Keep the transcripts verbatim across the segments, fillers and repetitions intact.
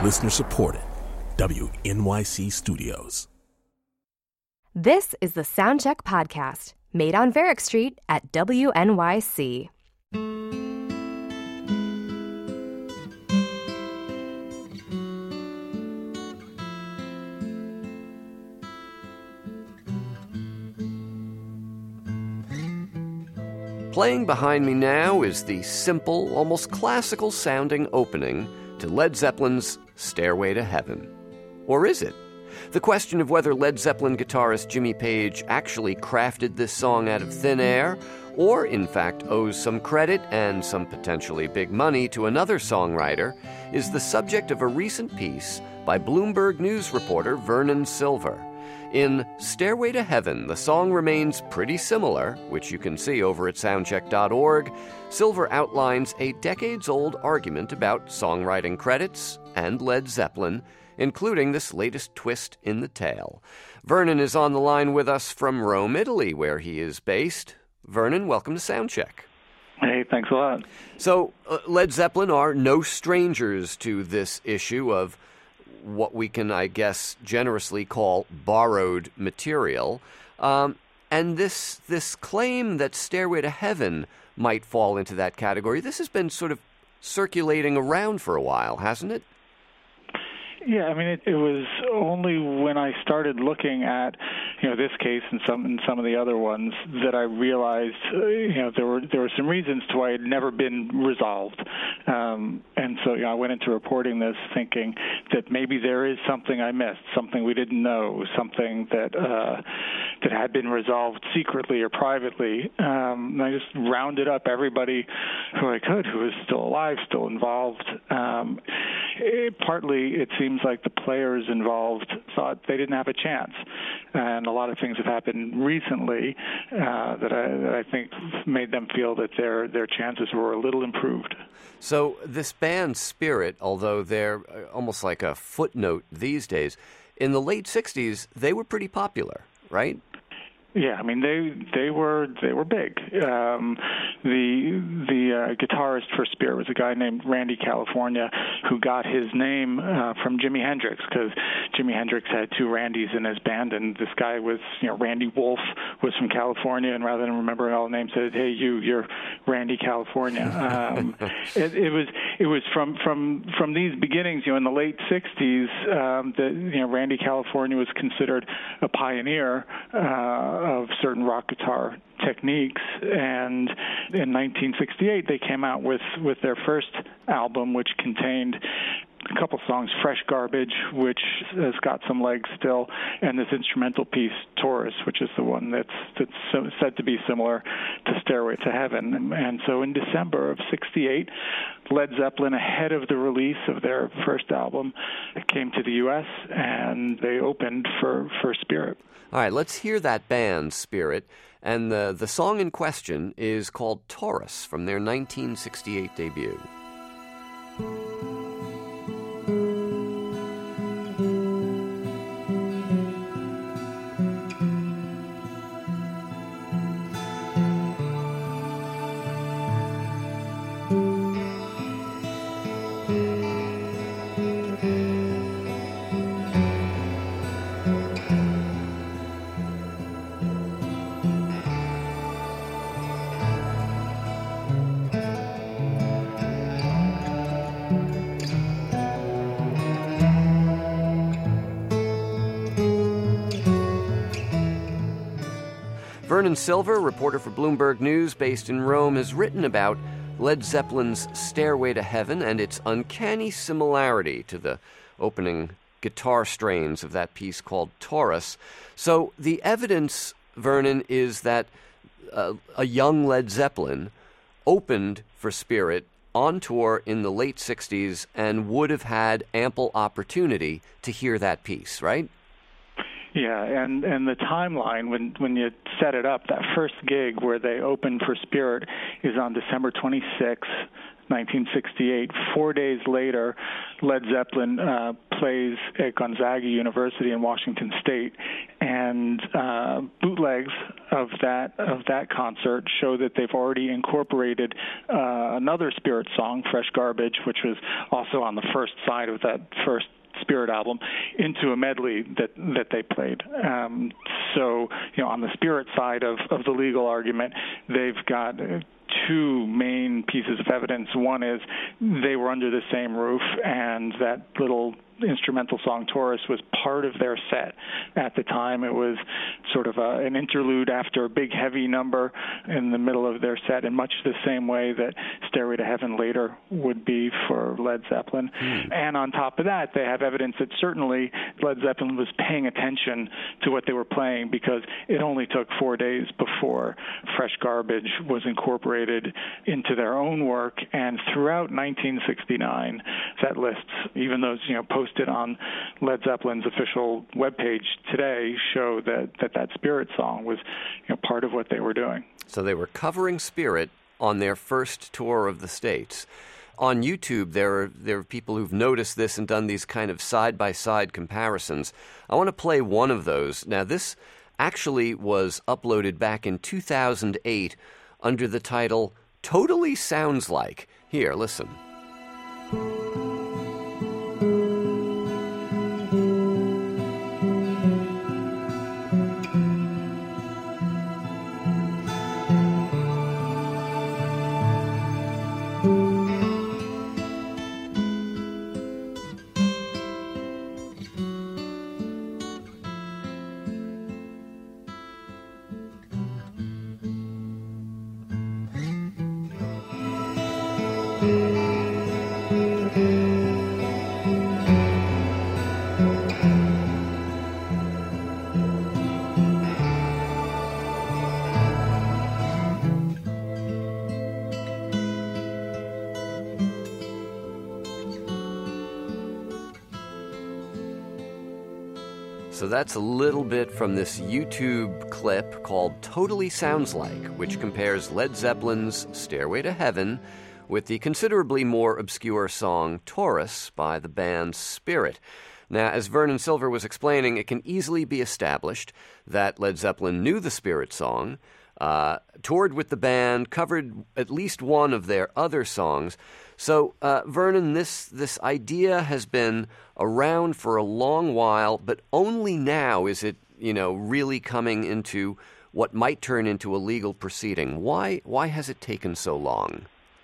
Listener supported. W N Y C Studios. This is the Soundcheck Podcast, made on Varick Street at W N Y C. Playing behind me now is the simple, almost classical-sounding opening to Led Zeppelin's Stairway to Heaven. Or is it? The question of whether Led Zeppelin guitarist Jimmy Page actually crafted this song out of thin air, or in fact owes some credit and some potentially big money to another songwriter, is the subject of a recent piece by Bloomberg News reporter Vernon Silver. In Stairway to Heaven, the song remains pretty similar, which you can see over at soundcheck dot org. Silver outlines a decades-old argument about songwriting credits and Led Zeppelin, including this latest twist in the tale. Vernon is on the line with us from Rome, Italy, where he is based. Vernon, welcome to Soundcheck. Hey, thanks a lot. So, uh, Led Zeppelin are no strangers to this issue of what we can, I guess, generously call borrowed material. Um, and this this claim that Stairway to Heaven might fall into that category, this has been sort of circulating around for a while, hasn't it? Yeah, I mean, it, it was only when I started looking at, you know, this case and some and some of the other ones that I realized, uh, you know, there were there were some reasons to why it had never been resolved, um, and so you know, I went into reporting this thinking that maybe there is something I missed, something we didn't know, something that uh, that had been resolved secretly or privately. Um, and I just rounded up everybody who I could who was still alive, still involved. Um, it, partly, it seems like the players involved thought they didn't have a chance, and a lot of things have happened recently uh, that, I, that I think made them feel that their their chances were a little improved. So this band Spirit, although they're almost like a footnote these days, in the late sixties they were pretty popular, right? Yeah, I mean they they were they were big. Um, the the uh, guitarist for Spirit was a guy named Randy California, who got his name uh, from Jimi Hendrix, because Jimi Hendrix had two Randys in his band, and this guy was, you know, Randy Wolf was from California, and rather than remembering all the names, said, "Hey, you, you're Randy California." Um, it, it was it was from from from these beginnings, you know, in the late sixties, um, that you know Randy California was considered a pioneer Uh, of certain rock guitar techniques, and in nineteen sixty-eight they came out with, with their first album, which contained a couple songs, Fresh Garbage, which has got some legs still, and this instrumental piece, Taurus, which is the one that's that's so, said to be similar to Stairway to Heaven. And so in December of sixty-eight, Led Zeppelin, ahead of the release of their first album, came to the U S and they opened for, for Spirit. All right, let's hear that band, Spirit. And the, the song in question is called Taurus from their nineteen sixty-eight debut. Vernon Silver, reporter for Bloomberg News based in Rome, has written about Led Zeppelin's Stairway to Heaven and its uncanny similarity to the opening guitar strains of that piece called Taurus. So the evidence, Vernon, is that uh, a young Led Zeppelin opened for Spirit on tour in the late sixties and would have had ample opportunity to hear that piece, right? Yeah, and, and the timeline, when, when you set it up, that first gig where they opened for Spirit is on December twenty-sixth, nineteen sixty-eight. Four days later, Led Zeppelin uh, plays at Gonzaga University in Washington State, and uh, bootlegs of that of that concert show that they've already incorporated uh, another Spirit song, Fresh Garbage, which was also on the first side of that first Spirit album, into a medley that that they played. Um, so, you know, on the Spirit side of, of the legal argument, they've got two main pieces of evidence. One is they were under the same roof, and that little instrumental song Taurus was part of their set at the time. It was sort of a, an interlude after a big heavy number in the middle of their set, in much the same way that Stairway to Heaven later would be for Led Zeppelin. Mm. And on top of that, they have evidence that certainly Led Zeppelin was paying attention to what they were playing, because it only took four days before Fresh Garbage was incorporated into their own work. And throughout nineteen sixty-nine, set lists, even those, you know, posted on Led Zeppelin's official webpage today, show that that, that Spirit song was, you know, part of what they were doing. So they were covering Spirit on their first tour of the States. On YouTube, there are there are people who've noticed this and done these kind of side-by-side comparisons. I want to play one of those. Now, this actually was uploaded back in two thousand eight under the title Totally Sounds Like. Here, listen. So that's a little bit from this YouTube clip called Totally Sounds Like, which compares Led Zeppelin's Stairway to Heaven with the considerably more obscure song Taurus by the band Spirit. Now, as Vernon Silver was explaining, it can easily be established that Led Zeppelin knew the Spirit song, uh, toured with the band, covered at least one of their other songs. So, uh, Vernon, this this idea has been around for a long while, but only now is it, you know, really coming into what might turn into a legal proceeding. Why why has it taken so long?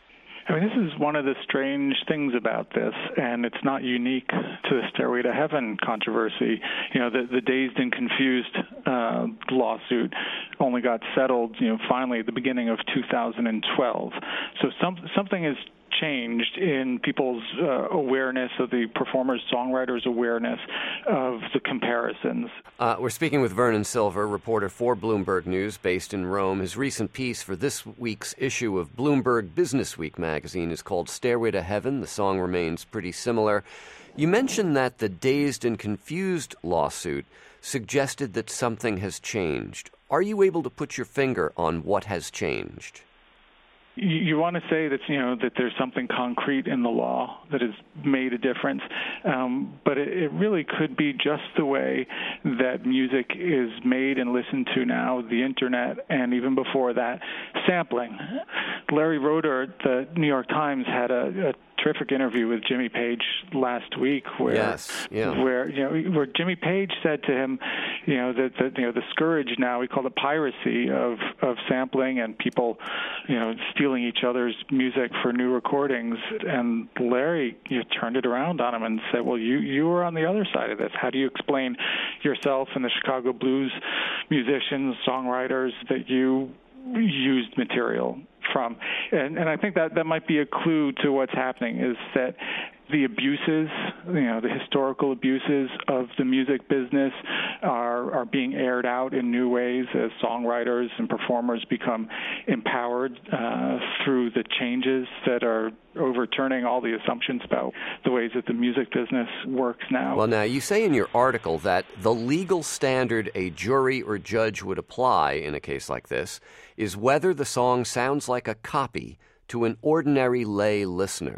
I mean, this is one of the strange things about this, and it's not unique to the Stairway to Heaven controversy. You know, the, the Dazed and Confused uh, lawsuit only got settled, you know, finally at the beginning of two thousand twelve. So some, something has changed in people's uh, awareness of the performers, songwriters' awareness of the comparisons. Uh, we're speaking with Vernon Silver, reporter for Bloomberg News, based in Rome. His recent piece for this week's issue of Bloomberg Business Week magazine is called Stairway to Heaven. The song remains pretty similar. You mentioned that the Dazed and Confused lawsuit suggested that something has changed. Are you able to put your finger on what has changed? You, you want to say that, you know, that there's something concrete in the law that has made a difference, um, but it, it really could be just the way that music is made and listened to now, the Internet, and even before that, sampling. Larry Roeder at the New York Times had a, a terrific interview with Jimmy Page last week, where, yes, yeah. where you know, where Jimmy Page said to him, you know, that, that you know the scourge now, we call it piracy of of sampling and people, you know, stealing each other's music for new recordings. And Larry, you know, turned it around on him and said, well, you you were on the other side of this. How do you explain yourself and the Chicago blues musicians, songwriters that you used material from? And, and I think that that might be a clue to what's happening, is that the abuses, you know, the historical abuses of the music business are are being aired out in new ways as songwriters and performers become empowered uh, through the changes that are overturning all the assumptions about the ways that the music business works now. Well, now, you say in your article that the legal standard a jury or judge would apply in a case like this is whether the song sounds like a copy to an ordinary lay listener.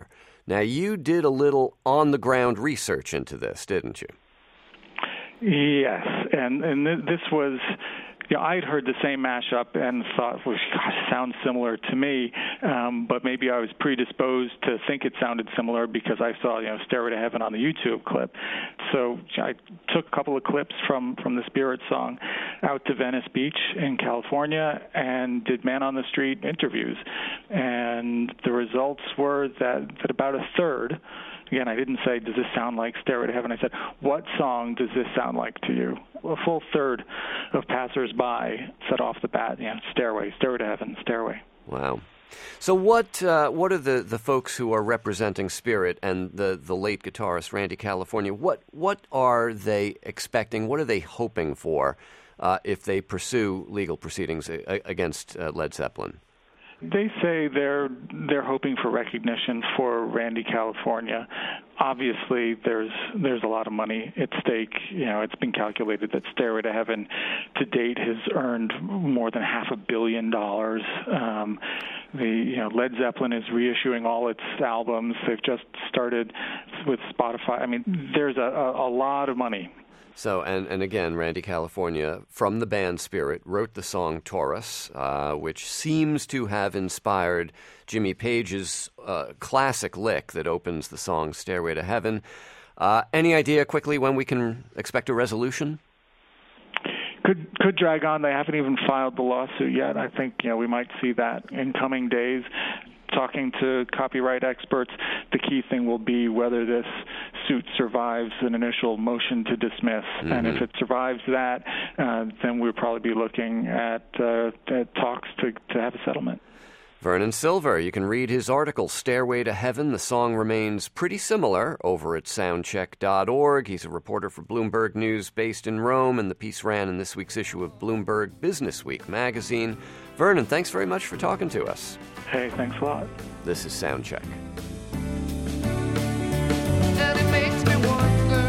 Now, you did a little on-the-ground research into this, didn't you? Yes, and and th- this was, you know, I'd heard the same mashup and thought, well, gosh, it sounds similar to me, um, but maybe I was predisposed to think it sounded similar because I saw, you know, Stairway to Heaven on the YouTube clip. So I took a couple of clips from, from the Spirit song out to Venice Beach in California and did man on the street interviews. And the results were that, that about a third, again, I didn't say, does this sound like Stairway to Heaven? I said, what song does this sound like to you? A full third of passersby said off the bat, you know, Stairway, Stairway to Heaven, Stairway. Wow. So what uh, what are the, the folks who are representing Spirit and the, the late guitarist Randy California, what what are they expecting, what are they hoping for uh, if they pursue legal proceedings a- against uh, Led Zeppelin? They say they're they're hoping for recognition for Randy California. Obviously, there's there's a lot of money at stake. You know, it's been calculated that Stairway to Heaven to date has earned more than half a billion dollars. Um, the you know Led Zeppelin is reissuing all its albums. They've just started with Spotify. I mean, there's a, a, a lot of money. So, and, and again, Randy California, from the band Spirit, wrote the song Taurus, uh, which seems to have inspired Jimmy Page's uh, classic lick that opens the song Stairway to Heaven. Uh, any idea quickly when we can expect a resolution? Could could drag on. They haven't even filed the lawsuit yet. I think you know we might see that in coming days. Talking to copyright experts, the key thing will be whether this suit survives an initial motion to dismiss. Mm-hmm. And if it survives that, uh, then we'll probably be looking at, uh, at talks to, to have a settlement. Vernon Silver, you can read his article, Stairway to Heaven. The song remains pretty similar over at soundcheck dot org. He's a reporter for Bloomberg News based in Rome, and the piece ran in this week's issue of Bloomberg Business Week magazine. Vernon, thanks very much for talking to us. Hey, thanks a lot. This is Soundcheck. And it makes me wonder.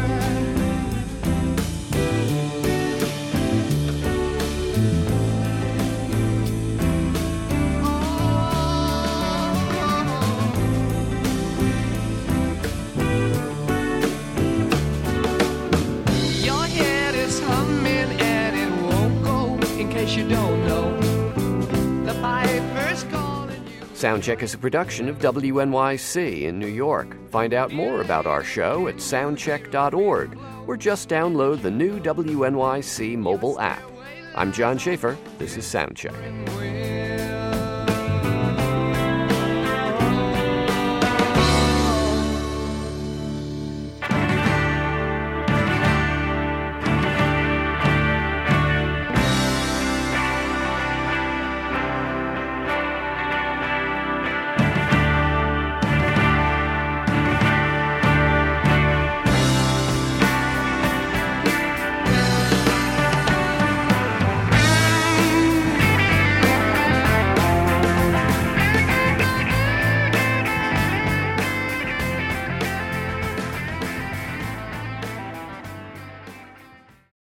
Your head is humming and it won't go. In case you don't know, the piper's calling you. Soundcheck is a production of W N Y C in New York. Find out more about our show at soundcheck dot org or just download the new W N Y C mobile app. I'm John Schaefer. This is Soundcheck.